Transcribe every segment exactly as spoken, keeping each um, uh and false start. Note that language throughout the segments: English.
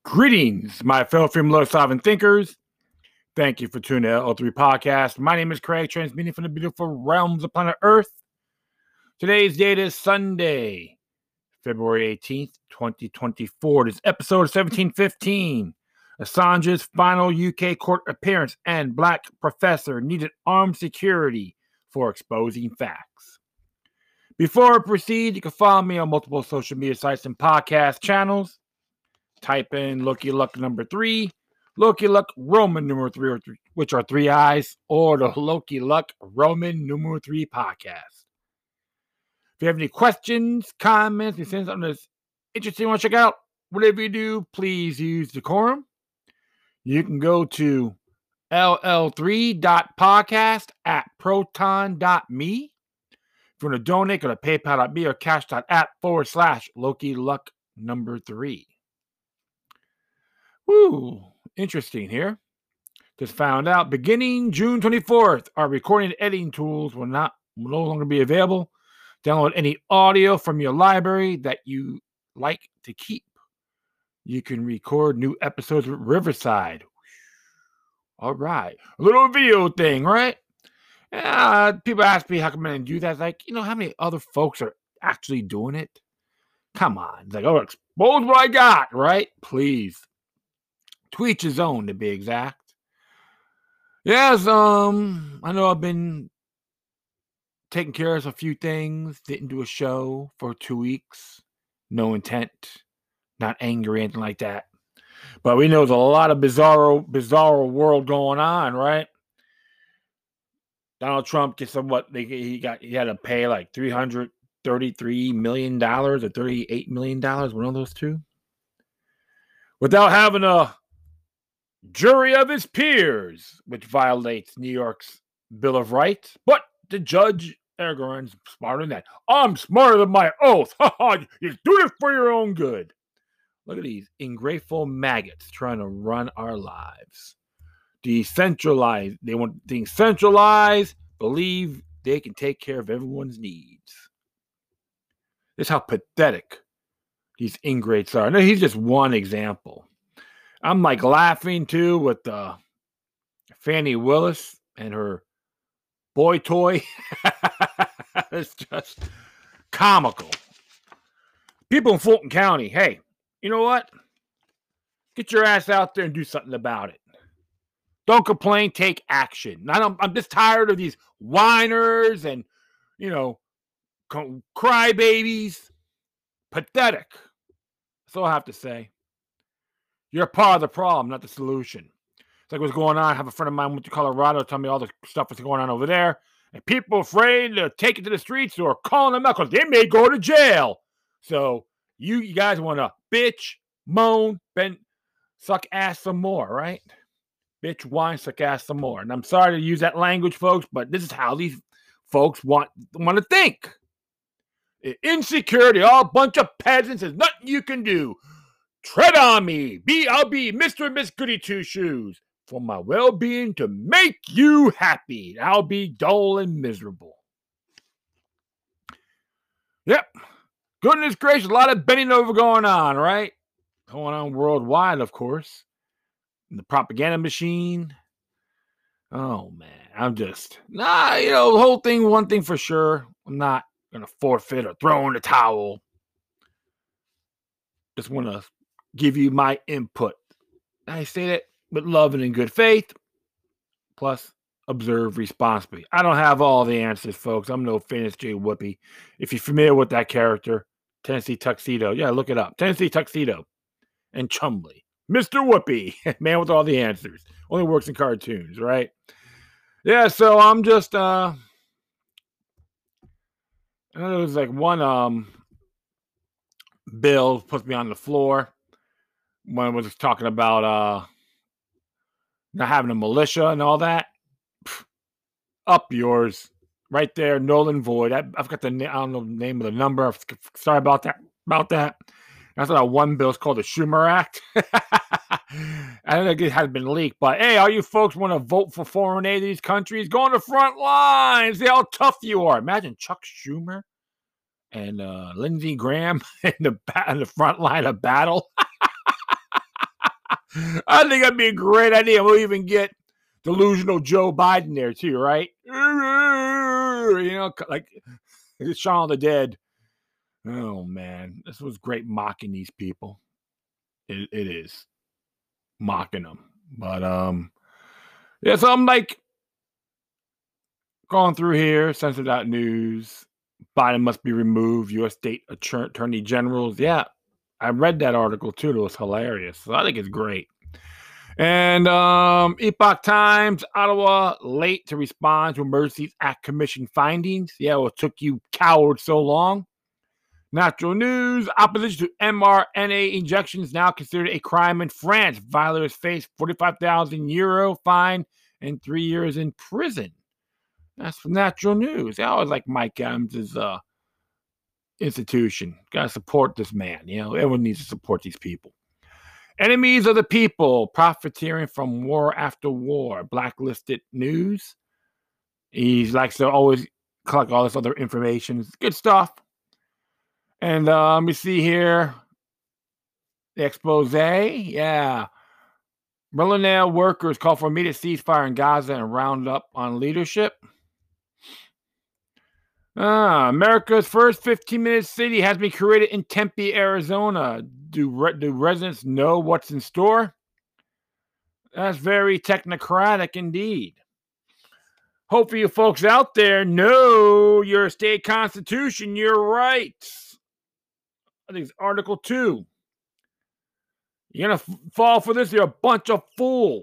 Greetings, my fellow philosophical thinkers. Thank you for tuning in to L three Podcast. My name is Craig, transmitting from the beautiful realms of planet Earth. Today's date is Sunday, February eighteenth, twenty twenty-four. This is episode seventeen fifteen. Assange's final U K court appearance and Black professor needed armed security for exposing facts. Before I proceed, you can follow me on multiple social media sites and podcast channels. Type in Loki Luck number three, Loki Luck Roman numeral three, which are three eyes, or the Loki Luck Roman numeral three podcast. If you have any questions, comments, if you something that's interesting you want to check out, whatever you do, please use decorum. You can go to L L three dot podcast at proton dot me. If you want to donate, go to paypal dot me or cash.app forward slash Loki Luck number three. Woo, interesting here. Just found out beginning June twenty-fourth, our recording and editing tools will not will no longer be available. Download any audio from your library that you like to keep. You can record new episodes with Riverside. All right. A little video thing, right? Uh, people ask me how come I didn't do that. It's like, you know, how many other folks are actually doing it? Come on. It's like, oh, expose what I got, right? Please. To each his own, to be exact. Yes, um, I know I've been taking care of a few things. Didn't do a show for two weeks. No intent. Not angry, anything like that. But we know there's a lot of bizarro, bizarro world going on, right? Donald Trump gets some what they he got. He had to pay like three hundred thirty-three million dollars or thirty-eight million dollars. One of those two, without having a jury of his peers, which violates New York's Bill of Rights. But the judge, Erdogan's smarter than that. I'm smarter than my oath. You're doing it for your own good. Look at these ungrateful maggots trying to run our lives. Decentralize. They want things centralized, believe they can take care of everyone's needs. This is how pathetic these ingrates are. No, he's just one example. I'm like laughing too with uh, Fannie Willis and her boy toy. It's just comical. People in Fulton County, hey, you know what? Get your ass out there and do something about it. Don't complain, take action. I'm, I'm just tired of these whiners and, you know, crybabies. Pathetic. That's all I have to say. You're part of the problem, not the solution. It's like what's going on. I have a friend of mine went to Colorado, tell me all the stuff that's going on over there. And people afraid to take it to the streets or calling them out because they may go to jail. So you, you guys want to bitch, moan, bend, suck ass some more, right? Bitch, whine, suck ass some more. And I'm sorry to use that language, folks, but this is how these folks want, want to think. Insecurity, all a bunch of peasants. There's nothing you can do. Tread on me. Be I'll be Mister and Miss Goody Two Shoes for my well-being to make you happy. I'll be dull and miserable. Yep. Goodness gracious, a lot of bending over going on, right? Going on worldwide, of course. And the propaganda machine. Oh, man. I'm just, nah, you know, the whole thing, one thing for sure. I'm not going to forfeit or throw in the towel. Just want to give you my input. I say that with love and in good faith, plus observe responsibly. I don't have all the answers, folks. I'm no famous J. Whoopi. If you're familiar with that character, Tennessee Tuxedo, yeah, look it up. Tennessee Tuxedo and Chumley. Mister Whoopi, man with all the answers. Only works in cartoons, right? Yeah, so I'm just, uh, I know there was like one um bill supposed to be on the floor. One was talking about uh, not having a militia and all that. Pff, up yours, right there, null and void. I, I've got the I don't know the name of the number. Sorry about that. About that. That's what one bill is called the Schumer Act. I don't think it has been leaked, but hey, all you folks want to vote for foreign aid in these countries? Go on the front lines. See how tough you are. Imagine Chuck Schumer and uh, Lindsey Graham in the, in the front line of battle. I think that'd be a great idea. We'll even get delusional Joe Biden there too, right? You know, like Shaun of the Dead. Oh man, this was great mocking these people. It, it is mocking them, but um, yeah. So I'm like going through here, Censor dot news. Biden must be removed. U S state attorney generals. Yeah, I read that article too. It was hilarious. So I think it's great. And um, Epoch Times, Ottawa late to respond to Emergencies Act Commission findings. Yeah, well, it took you cowards so long. Natural News, opposition to M R N A injections now considered a crime in France. Violators face forty-five thousand euro fine and three years in prison. That's from Natural News. I always like Mike Adams' uh, institution. Got to support this man. You know, everyone needs to support these people. Enemies of the people, profiteering from war after war. Blacklisted News. He likes to always collect all this other information. It's good stuff. And uh, let me see here. The expose. Yeah. Millennial workers call for immediate ceasefire in Gaza and round up on leadership. Ah, America's first fifteen-minute city has been created in Tempe, Arizona. Do, re- do residents know what's in store? That's very technocratic indeed. Hopefully you folks out there know your state constitution, your rights. I think it's Article two. You're going to f- fall for this? You're a bunch of fools.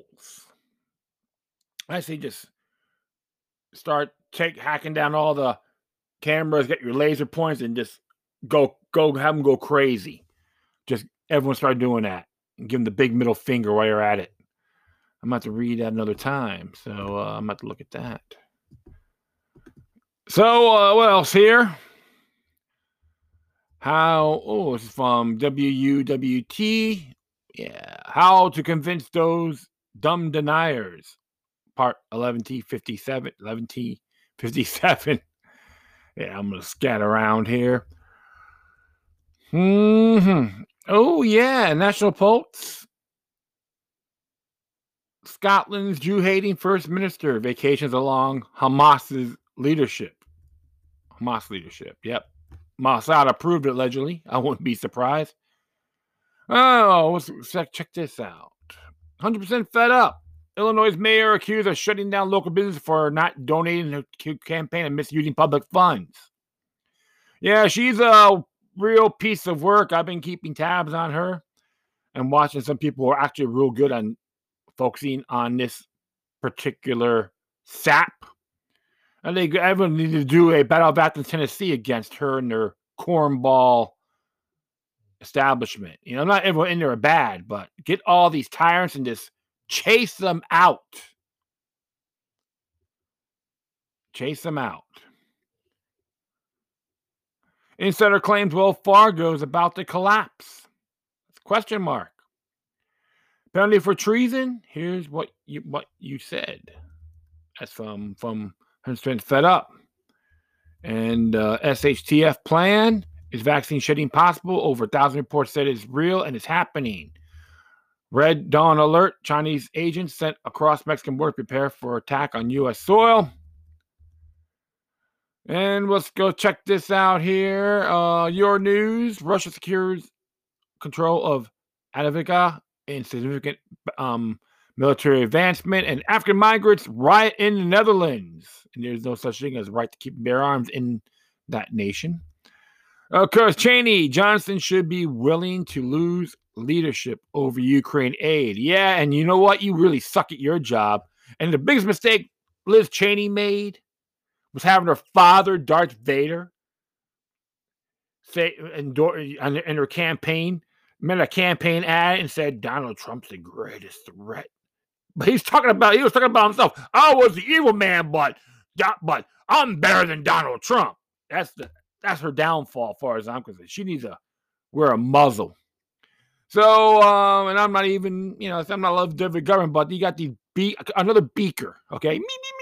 I say just start take, hacking down all the cameras, get your laser points, and just go go have them go crazy. Just everyone start doing that and give them the big middle finger while you're at it. I'm about to read that another time, so uh, I'm about to look at that. So uh, what else here? How? Oh, this is from W U W T. Yeah, how to convince those dumb deniers. Part eleven T fifty-seven. eleven T fifty-seven. Yeah, I'm going to scat around here. Mm-hmm. Oh, yeah. National Pulse. Scotland's Jew-hating First Minister vacations along Hamas's leadership. Hamas leadership, yep. Mossad approved it, allegedly. I wouldn't be surprised. Oh, let's check this out. one hundred percent fed up. Illinois' mayor accused of shutting down local business for not donating to the campaign and misusing public funds. Yeah, she's a real piece of work. I've been keeping tabs on her and watching some people who are actually real good on focusing on this particular sap. I think everyone needs to do a Battle of Athens, Tennessee against her and their cornball establishment. You know, not everyone in there are bad, but get all these tyrants and just chase them out. Chase them out. Insider claims Wells Fargo is about to collapse. Question mark. Penalty for treason? Here's what you what you said. That's from from Fed Up. And uh, S H T F plan is vaccine shedding possible. Over a thousand reports said it's real and it's happening. Red Dawn alert. Chinese agents sent across Mexican border prepare for attack on U S soil. And let's go check this out here. Uh, your news. Russia secures control of Adivka in significant um, military advancement. And African migrants riot in the Netherlands. And there's no such thing as right to keep bear arms in that nation. Of course, Cheney, Johnson should be willing to lose leadership over Ukraine aid. Yeah, and you know what? You really suck at your job. And the biggest mistake Liz Cheney made was having her father, Darth Vader, say in, in her campaign, made a campaign ad and said Donald Trump's the greatest threat. But he's talking about he was talking about himself. I was the evil man, but but I'm better than Donald Trump. That's the that's her downfall, as far as I'm concerned. She needs to wear a muzzle. So, um, and I'm not even, you know, I'm not love David government, but you got the be another beaker, okay?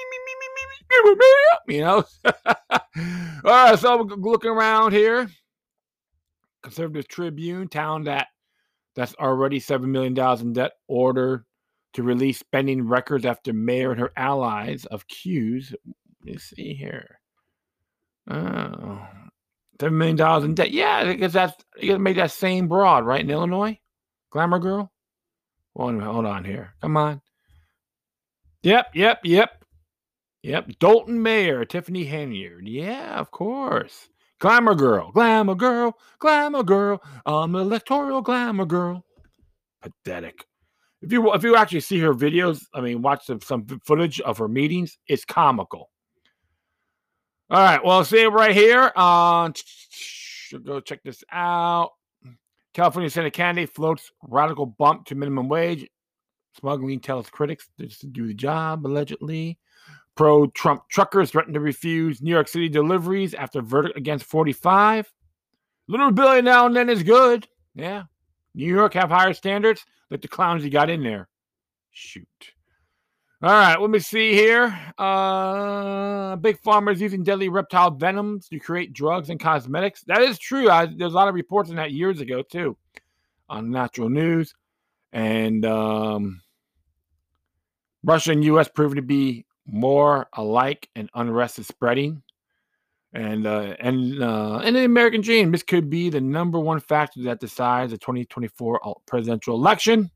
You know. All right, so looking around here, Conservative Tribune, town that that's already seven million dollars in debt, ordered to release spending records after mayor and her allies of accused. Let me see here. Oh, seven million dollars in debt. Yeah, because that's you gotta make that same broad, right? In Illinois? Glamour girl? Hold on, hold on here. Come on. Yep, yep, yep. Yep. Dalton Mayor, Tiffany Henyard. Yeah, of course. Glamour girl, glamour girl, glamour girl. I'm an electoral glamour girl. Pathetic. If you if you actually see her videos, I mean, watch some, some footage of her meetings, it's comical. All right, well, see it right here. Uh, go check this out. California Senate candidate floats radical bump to minimum wage. Smuggling tells critics just to do the job, allegedly. Pro-Trump truckers threaten to refuse New York City deliveries after verdict against forty-five. Little rebellion now and then is good. Yeah. New York have higher standards. Like the clowns you got in there. Shoot. All right, let me see here. Uh, big pharma is using deadly reptile venoms to create drugs and cosmetics. That is true. I, there's a lot of reports on that years ago, too, on Natural News. And um, Russia and U S proven to be more alike, and unrest is spreading. And uh, and uh, and the American dream, this could be the number one factor that decides the twenty twenty-four presidential election.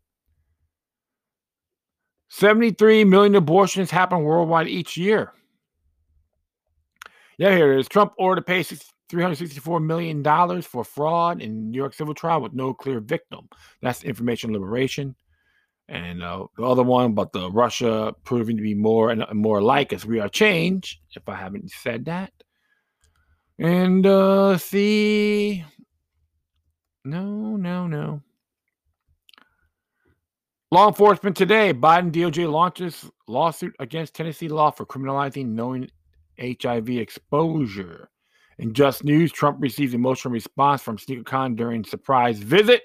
seventy-three million abortions happen worldwide each year. Yeah, here it is. Trump ordered to pay three hundred sixty-four million dollars for fraud in New York civil trial with no clear victim. That's information liberation. And uh, the other one about the Russia proving to be more and more like us. We are change, if I haven't said that. And uh, see, no, no, no. Law enforcement today, Biden D O J launches lawsuit against Tennessee law for criminalizing knowing H I V exposure. In Just News, Trump receives emotional response from SneakerCon during surprise visit.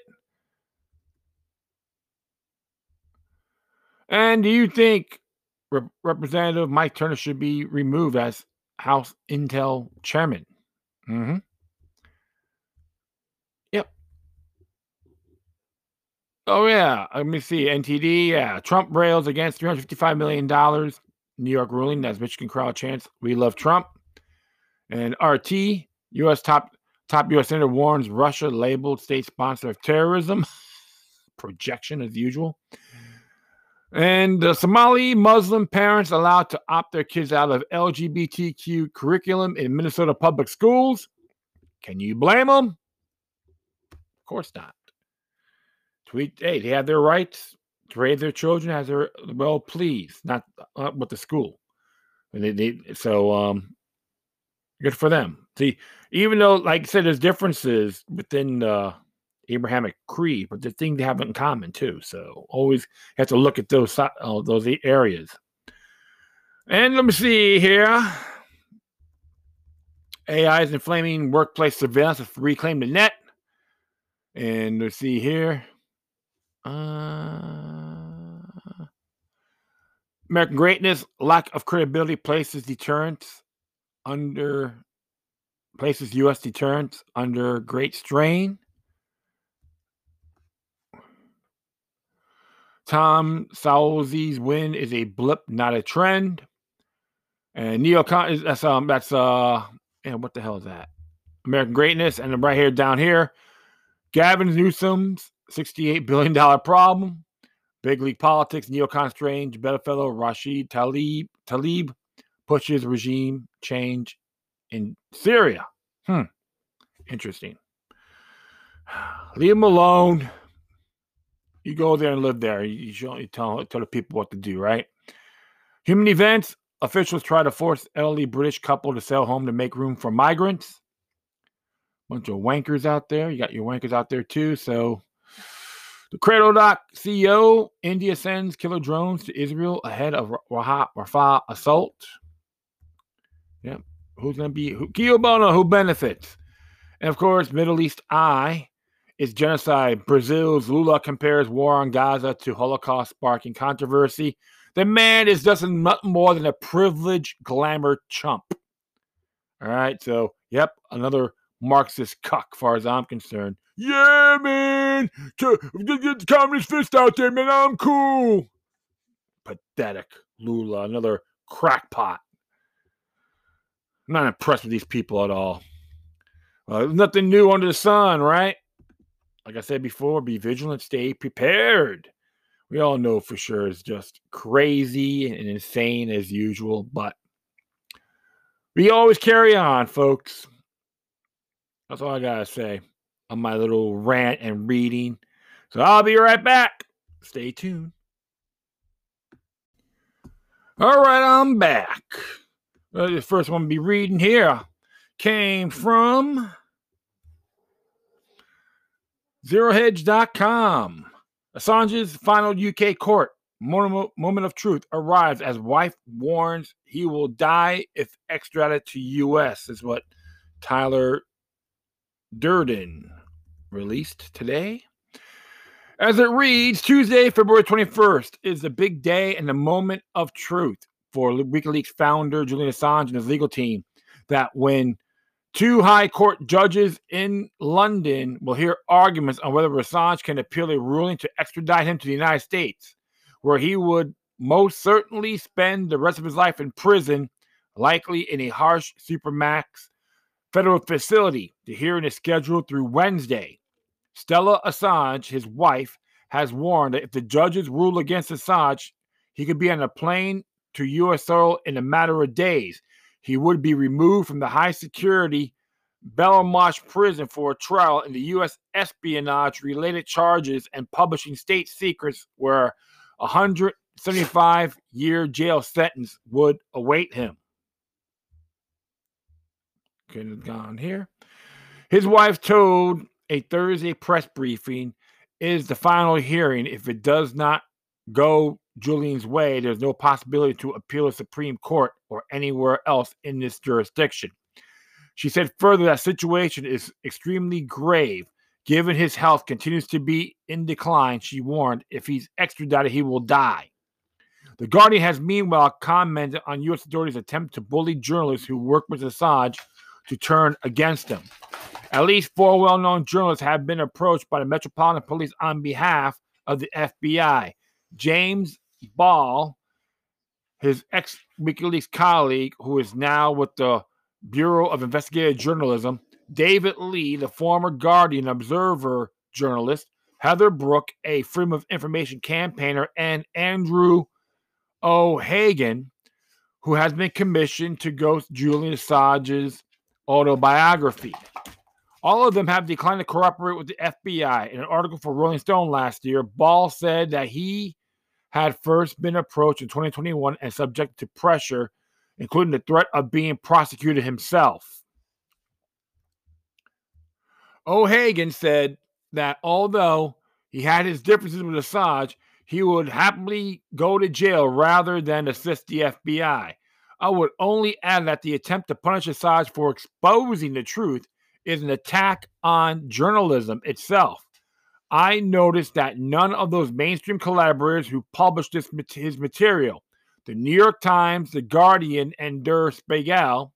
And do you think Rep- Representative Mike Turner should be removed as House Intel chairman? Mm-hmm. Yep. Oh, yeah. Let me see. N T D, yeah. Trump rails against three hundred fifty-five million dollars New York ruling. That's Michigan crowd chants. We love Trump. And R T, U S top top U S senator warns Russia labeled state sponsor of terrorism. Projection as usual. And uh, Somali Muslim parents allowed to opt their kids out of L G B T Q curriculum in Minnesota public schools. Can you blame them? Of course not. Tweet, hey, they have their rights to raise their children as they're well pleased, not uh, with the school. And they, they, so um, good for them. See, even though, like I said, there's differences within the Abrahamic creed, but the thing they have in common too. So always have to look at those uh, those areas. And let me see here. A I is inflaming workplace surveillance to reclaim the net. And let's see here. Uh, American greatness, lack of credibility places deterrence under places U S deterrence under great strain. Tom Saulzi's win is a blip, not a trend. And neocon is that's um that's uh and what the hell is that? American greatness, and right here down here, Gavin Newsom's sixty-eight billion dollars problem. Big league politics, neocon strange, bedfellow Rashid Talib Talib pushes regime change in Syria. Hmm. Interesting. Leave him alone. You go there and live there. You should you tell, tell the people what to do, right? Human events. Officials try to force elderly British couple to sell home to make room for migrants. Bunch of wankers out there. You got your wankers out there too. So the Cradle.doc C E O, India sends killer drones to Israel ahead of Rafah assault. Yep. Who's going to be? Who, Kio Bono, who benefits? And of course, Middle East Eye is genocide. Brazil's Lula compares war on Gaza to Holocaust sparking controversy. The man is just nothing more than a privileged glamour chump. All right. So, yep, another Marxist cuck, as far as I'm concerned. Yeah, man. man. Get the communist fist out there, man. I'm cool. Pathetic. Lula, another crackpot. I'm not impressed with these people at all. Uh, nothing new under the sun, right? Like I said before, be vigilant, stay prepared. We all know for sure it's just crazy and insane as usual, but we always carry on, folks. That's all I gotta say on my little rant and reading. So I'll be right back. Stay tuned. All right, I'm back. Uh, the first one to be reading here came from zero hedge dot com. Assange's final U K court moment, moment of truth arrives as wife warns he will die if extradited to U S, is what Tyler Durden released today. As it reads, Tuesday, February twenty-first is the big day and the moment of truth for WikiLeaks founder Julian Assange and his legal team, that when two high court judges in London will hear arguments on whether Assange can appeal a ruling to extradite him to the United States, where he would most certainly spend the rest of his life in prison, likely in a harsh supermax federal facility. The hearing is scheduled through Wednesday. Stella Assange, his wife, has warned that if the judges rule against Assange, he could be on a plane to U S soil in a matter of days. He would be removed from the high-security Belmarsh prison for a trial in the U S espionage-related charges and publishing state secrets, where a one hundred seventy-five year jail sentence would await him. Could have gone here. His wife told a Thursday press briefing is the final hearing. If it does not go Julian's way, there's no possibility to appeal to the Supreme Court or anywhere else in this jurisdiction. She said further that situation is extremely grave. Given his health continues to be in decline, she warned if he's extradited, he will die. The Guardian has meanwhile commented on U S authorities' attempt to bully journalists who work with Assange to turn against him. At least four well-known journalists have been approached by the Metropolitan Police on behalf of the F B I. James Ball, his ex-WikiLeaks colleague, who is now with the Bureau of Investigative Journalism, David Lee, the former Guardian Observer journalist, Heather Brooke, a Freedom of Information campaigner, and Andrew O'Hagan, who has been commissioned to ghost Julian Assange's autobiography. All of them have declined to cooperate with the F B I. In an article for Rolling Stone last year, Ball said that he had first been approached in twenty twenty-one and subjected to pressure, including the threat of being prosecuted himself. O'Hagan said that although he had his differences with Assange, he would happily go to jail rather than assist the F B I. I would only add that the attempt to punish Assange for exposing the truth is an attack on journalism itself. I noticed that none of those mainstream collaborators who published this, his material, the New York Times, The Guardian, and Der Spiegel,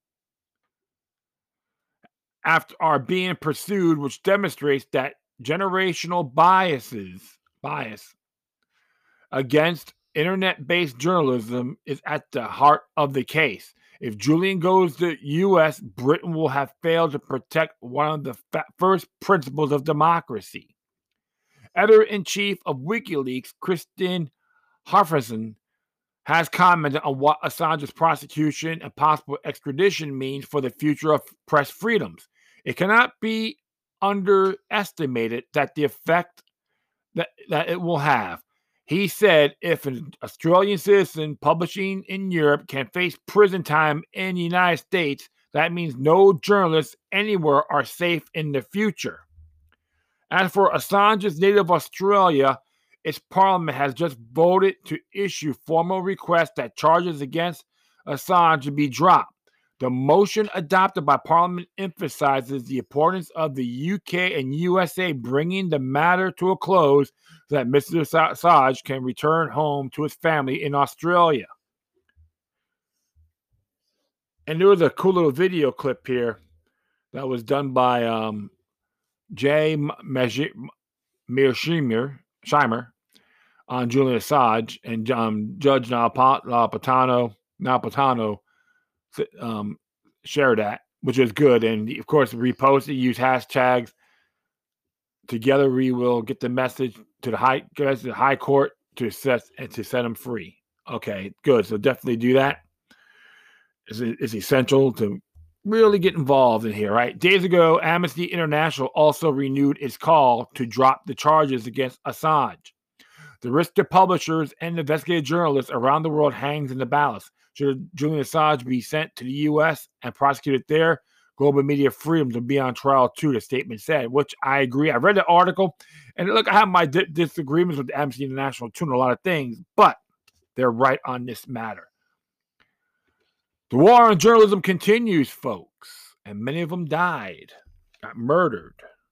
after are being pursued, which demonstrates that generational biases, bias against internet-based journalism is at the heart of the case. If Julian goes to the U S, Britain will have failed to protect one of the fa- first principles of democracy. Editor-in-chief of WikiLeaks, Kristen Harfison, has commented on what Assange's prosecution and possible extradition means for the future of press freedoms. It cannot be underestimated that the effect that, that it will have. He said if an Australian citizen publishing in Europe can face prison time in the United States, that means no journalists anywhere are safe in the future. As for Assange's native Australia, its parliament has just voted to issue formal requests that charges against Assange be dropped. The motion adopted by Parliament emphasizes the importance of the U K and U S A bringing the matter to a close so that Mister Assange can return home to his family in Australia. And there was a cool little video clip here that was done by um, Jay Meir Scheimer, Scheimer on Julian Assange, and um, Judge Napolitano, Napolitano um, shared that, which is good. And of course, reposted, use hashtags. Together, we will get the message to the high, to the high court to set and to set him free. Okay, good. So definitely do that. It's, it's essential to really get involved in here, right? Days ago, Amnesty International also renewed its call to drop the charges against Assange. The risk to publishers and investigative journalists around the world hangs in the balance. Should Julian Assange be sent to the U S and prosecuted there? Global media freedoms will be on trial too, the statement said, which I agree. I read the article, and look, I have my di- disagreements with Amnesty International too on a lot of things, but they're right on this matter. The war on journalism continues, folks, and many of them died, got murdered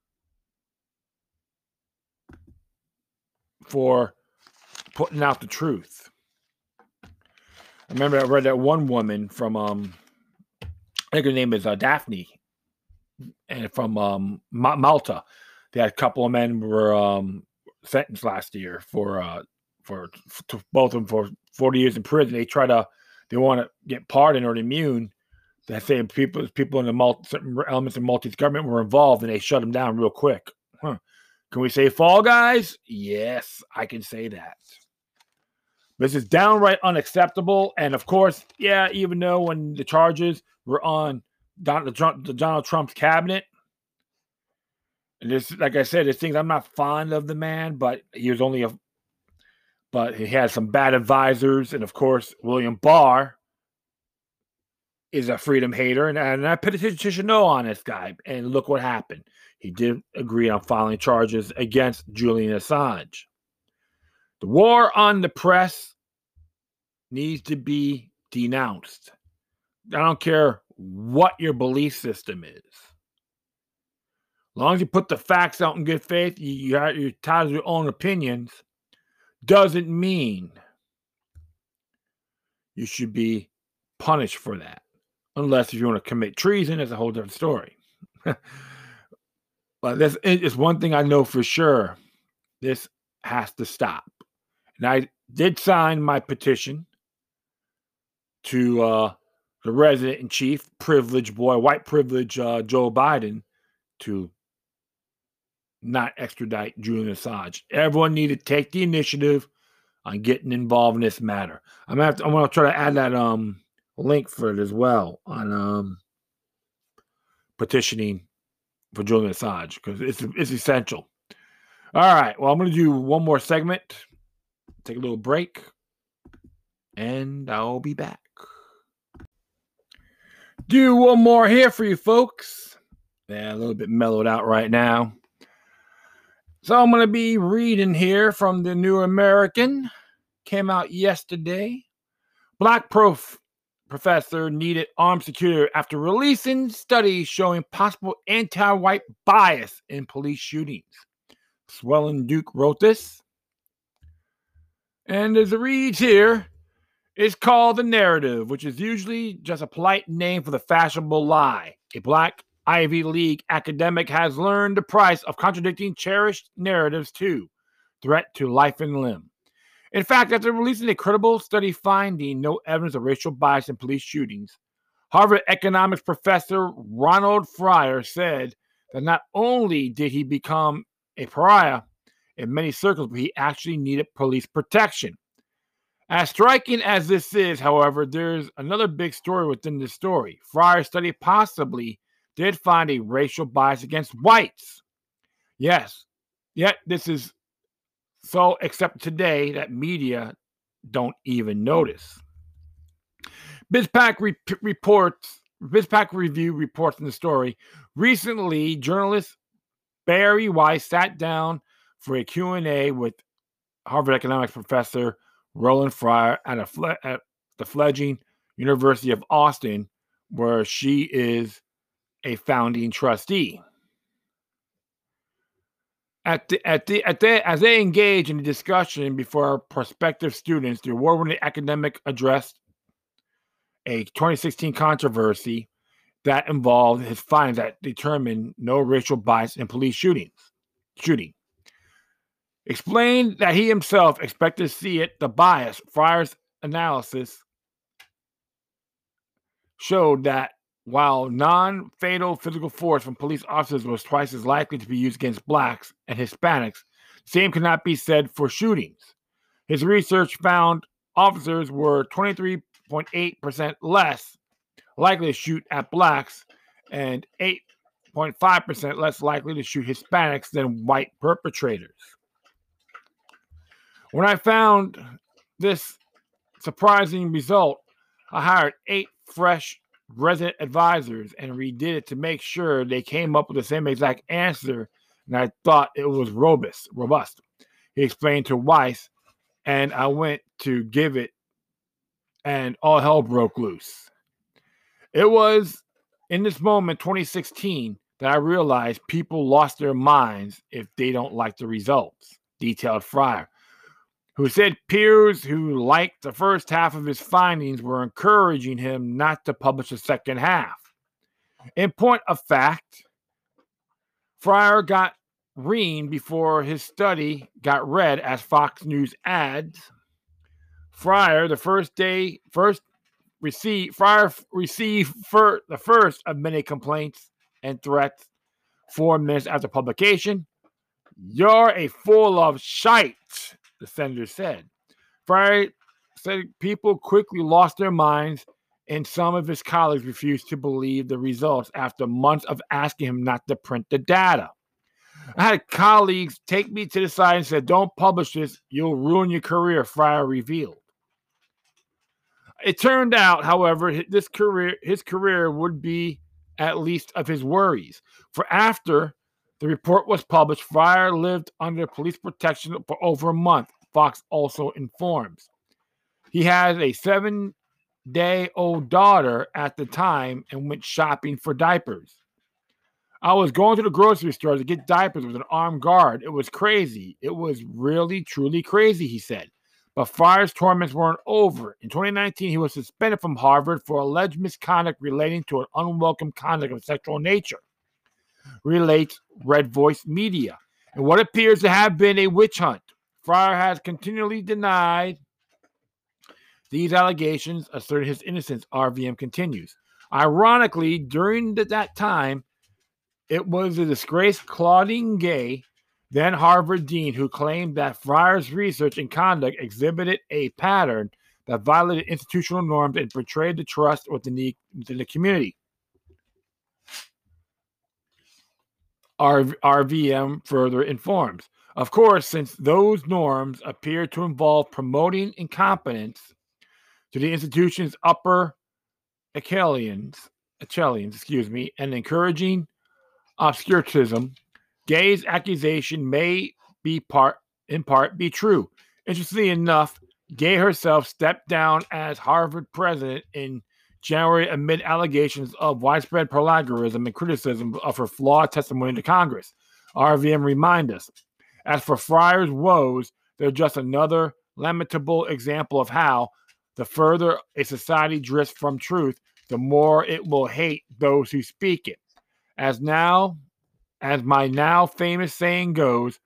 for putting out the truth. I remember I read that one woman from, um, I think her name is uh, Daphne, and from um, Ma- Malta. They had a couple of men were um, sentenced last year for uh, for to both of them for forty years in prison. They try to they want to get pardoned or immune. They say people people in the multi, certain elements of Maltese government were involved, and they shut them down real quick. Huh. Can we say Fall Guys? Yes, I can say that. This is downright unacceptable. And of course, yeah, even though when the charges were on Donald Trump, the Donald Trump's cabinet, and this, like I said, there's things I'm not fond of the man, but he was only a, but he had some bad advisors. And of course, William Barr is a freedom hater. And, and I put a petition no on this guy. And look what happened. He did agree on filing charges against Julian Assange. The war on the press needs to be denounced. I don't care what your belief system is. As long as you put the facts out in good faith, you, you are, you're tied to your own opinions, doesn't mean you should be punished for that. Unless if you want to commit treason, that's a whole different story. But this is one thing I know for sure. This has to stop. And I did sign my petition to uh, the resident-in-chief, privileged boy, white privilege uh, Joe Biden, to not extradite Julian Assange. Everyone need to take the initiative on getting involved in this matter. I'm gonna have to, I'm gonna try to add that um link for it as well on um petitioning for Julian Assange because it's it's essential. All right, well, I'm gonna do one more segment. Take a little break, and I'll be back. Do one more here for you folks. Yeah, a little bit mellowed out right now. So I'm going to be reading here from the New American. Came out yesterday. Black prof professor needed armed security after releasing studies showing possible anti-white bias in police shootings. Swellen Duke wrote this. And as it reads here, it's called The Narrative, which is usually just a polite name for the fashionable lie. A black Ivy League academic has learned the price of contradicting cherished narratives too. Threat to life and limb. In fact, after releasing a credible study finding no evidence of racial bias in police shootings, Harvard economics professor Ronald Fryer said that not only did he become a pariah in many circles, but he actually needed police protection. As striking as this is, however, there's another big story within this story. Fryer's study possibly did find a racial bias against whites. Yes, yet this is so accepted today that media don't even notice. BizPac re- reports, BizPac Review reports in the story, recently journalist Barry Weiss sat down for a Q and A with Harvard economics professor Roland Fryer at, a fle- at the fledgling University of Austin, where she is a founding trustee. At the, at the, at the, as they engage in the discussion before prospective students, the award-winning academic addressed a twenty sixteen controversy that involved his findings that determined no racial bias in police shootings. Shooting. explained that he himself expected to see it. The bias, Fryer's analysis showed that while non-fatal physical force from police officers was twice as likely to be used against blacks and Hispanics, the same could not be said for shootings. His research found officers were twenty-three point eight percent less likely to shoot at blacks and eight point five percent less likely to shoot Hispanics than white perpetrators. When I found this surprising result, I hired eight fresh resident advisors and redid it to make sure they came up with the same exact answer, and I thought it was robust. Robust. He explained to Weiss, and I went to give it, and all hell broke loose. It was in this moment, twenty sixteen, that I realized people lost their minds if they don't like the results, detailed Fryer, who said peers who liked the first half of his findings were encouraging him not to publish the second half. In point of fact, Fryer got reamed before his study got read as Fox News ads. Fryer, the first day, first received, Fryer received for the first of many complaints and threats four minutes after publication. "You're a full of shite," the senator said. Fryer said people quickly lost their minds, and some of his colleagues refused to believe the results after months of asking him not to print the data. "I had colleagues take me to the side and said, 'Don't publish this, you'll ruin your career,'" Fryer revealed. It turned out, however, this career, his career would be at least of his worries. For after the report was published, Fryer lived under police protection for over a month, Fox also informs. He has a seven-day-old daughter at the time and went shopping for diapers. "I was going to the grocery store to get diapers with an armed guard. It was crazy. It was really, truly crazy," he said. But Fryer's torments weren't over. In twenty nineteen, he was suspended from Harvard for alleged misconduct relating to an unwelcome conduct of sexual nature, relates Red Voice Media, and what appears to have been a witch hunt. Fryer has continually denied these allegations, asserting his innocence, R V M continues. Ironically, during the, that time, it was the disgraced Claudine Gay, then Harvard dean, who claimed that Fryer's research and conduct exhibited a pattern that violated institutional norms and betrayed the trust within the, within the community. R V M further informs. Of course, since those norms appear to involve promoting incompetence to the institution's upper echelons, echelons, excuse me, and encouraging obscurantism, Gay's accusation may be part, in part, be true. Interestingly enough, Gay herself stepped down as Harvard president in January amid allegations of widespread plagiarism and criticism of her flawed testimony to Congress. R V M reminds us. As for Fryer's woes, they're just another lamentable example of how the further a society drifts from truth, the more it will hate those who speak it. As now, as my now famous saying goes,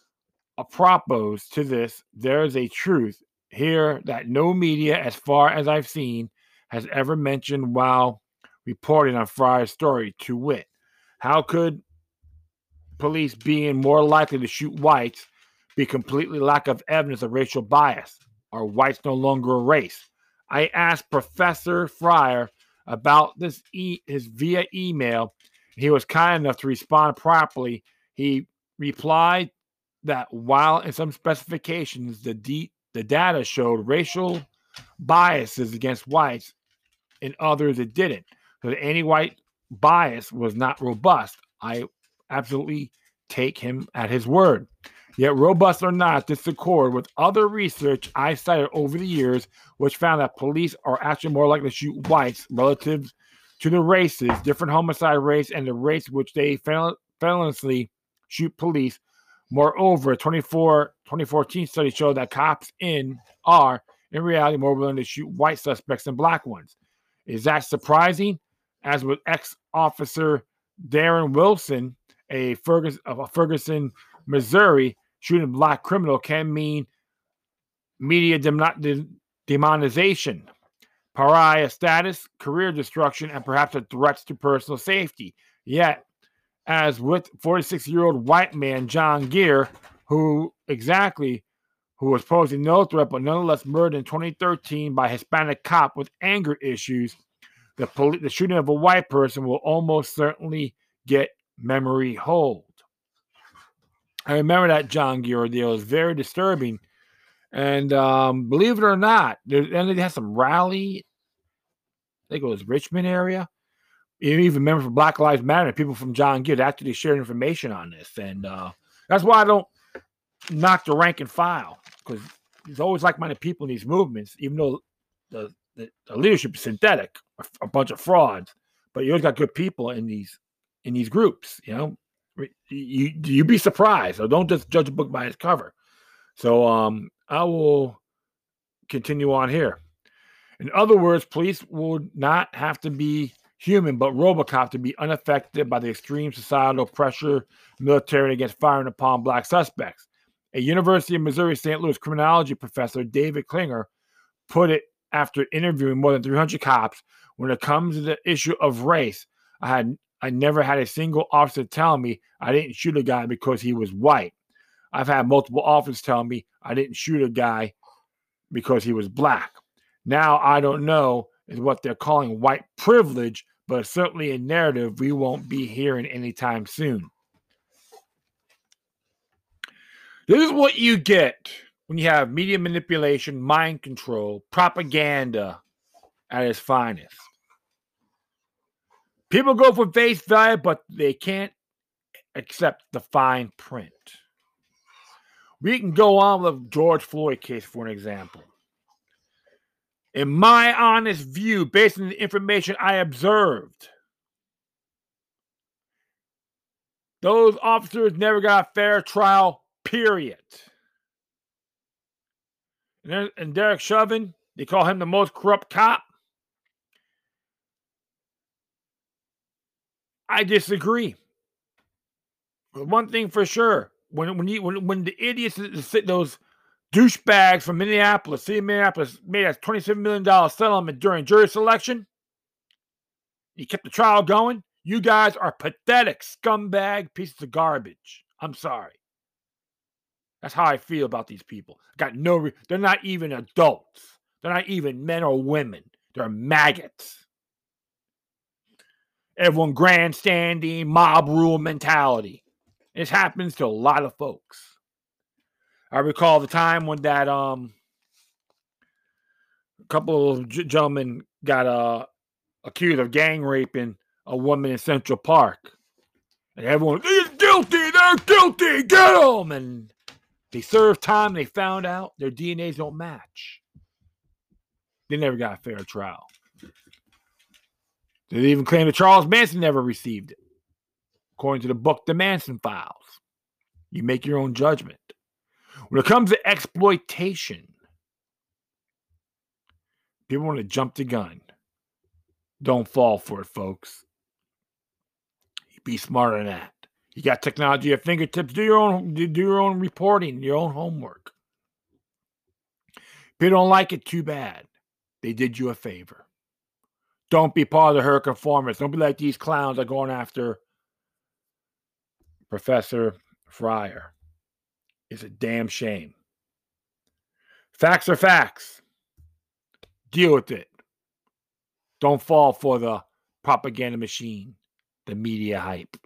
apropos to this, there is a truth here that no media, as far as I've seen, has ever mentioned while reporting on Fryer's story, to wit, how could police being more likely to shoot whites be completely lack of evidence of racial bias? Are whites no longer a race? I asked Professor Fryer about this e- his via email. He was kind enough to respond properly. He replied that while in some specifications the de- the data showed racial biases against whites, in others it didn't. So the anti-white bias was not robust. I absolutely take him at his word. Yet, robust or not, this accord with other research I cited over the years, which found that police are actually more likely to shoot whites relative to the races, different homicide rates, and the rates which they feloniously shoot police. Moreover, a twenty fourteen study showed that cops in are, in reality, more willing to shoot white suspects than black ones. Is that surprising? As with ex-officer Darren Wilson, a Ferguson, of Ferguson, Missouri, shooting a black criminal can mean media dem- demonization, pariah status, career destruction, and perhaps a threat to personal safety. Yet, as with forty-six-year-old white man John Gere, who exactly who was posing no threat but nonetheless murdered in twenty thirteen by a Hispanic cop with anger issues, the, poli- the shooting of a white person will almost certainly get memory hold. I remember that John Gere deal. It was very disturbing. And um, believe it or not, there, and they had some rally, I think it was Richmond area. You even remember from Black Lives Matter, people from John Gere actually shared information on this. And uh, that's why I don't knock the rank and file, because there's always like-minded people in these movements, even though the, the, the leadership is synthetic, a, a bunch of frauds. But you always got good people in these in these groups. You know, you you be surprised. So don't just judge a book by its cover. So um, I will continue on here. In other words, police would not have to be human, but RoboCop to be unaffected by the extreme societal pressure military against firing upon black suspects. A University of Missouri Saint Louis criminology professor, David Klinger, put it after interviewing more than three hundred cops, when it comes to the issue of race, I had I never had a single officer tell me I didn't shoot a guy because he was white. I've had multiple officers tell me I didn't shoot a guy because he was black. Now, I don't know is what they're calling white privilege, but certainly a narrative we won't be hearing anytime soon. This is what you get when you have media manipulation, mind control, propaganda at its finest. People go for face value, but they can't accept the fine print. We can go on with the George Floyd case, for an example. In my honest view, based on the information I observed, those officers never got a fair trial, period. And, and Derek Chauvin, they call him the most corrupt cop. I disagree. But one thing for sure, when when you, when, when the idiots, those douchebags from Minneapolis, city of Minneapolis, made a twenty-seven million dollars settlement during jury selection, you kept the trial going, you guys are pathetic, scumbag pieces of garbage. I'm sorry. That's how I feel about these people. Got no, re- they're not even adults. They're not even men or women. They're maggots. Everyone grandstanding, mob rule mentality. This happens to a lot of folks. I recall the time when that um, a couple of g- gentlemen got uh, accused of gang raping a woman in Central Park. And everyone, they're guilty, they're guilty, get them! And they served time, they found out their D N As don't match. They never got a fair trial. They even claim that Charles Manson never received it. According to the book, The Manson Files. You make your own judgment. When it comes to exploitation, people want to jump the gun. Don't fall for it, folks. Be smarter than that. You got technology at fingertips. Do your own, do your own reporting, your own homework. If you don't like it, too bad. They did you a favor. Don't be part of the herd conformists. Don't be like these clowns that are going after Professor Fryer. It's a damn shame. Facts are facts. Deal with it. Don't fall for the propaganda machine, the media hype.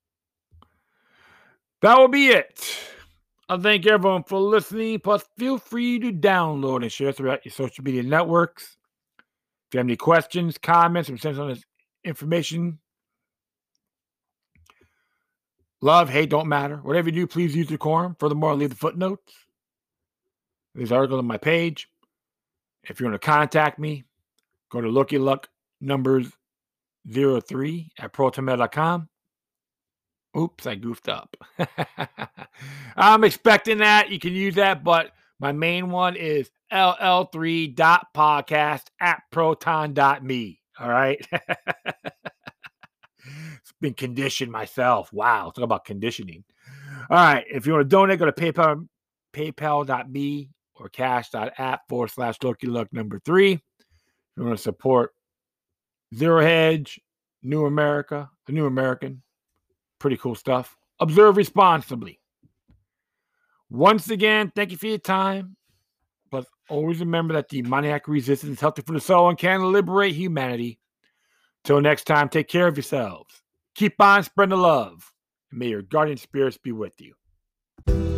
That will be it. I thank everyone for listening. Plus, feel free to download and share throughout your social media networks. If you have any questions, comments, or send on this information, love, hate, don't matter. Whatever you do, please use decorum. Furthermore, leave the footnotes. There's articles on my page. If you want to contact me, go to Looky Luck numbers zero three at protonmail dot com. Oops, I goofed up. I'm expecting that. You can use that, but my main one is L L three dot podcast at proton dot me. All right. It's been conditioned myself. Wow. Talk about conditioning. All right. If you want to donate, go to PayPal, paypal.me or cash.app forward slash Loki Luck number three. If you want to support Zero Hedge, New America, the New American, pretty cool stuff. Observe responsibly. Once again, thank you for your time. But always remember that demoniac resistance is healthy for the soul and can liberate humanity. Till next time, take care of yourselves. Keep on spreading the love. And may your guardian spirits be with you.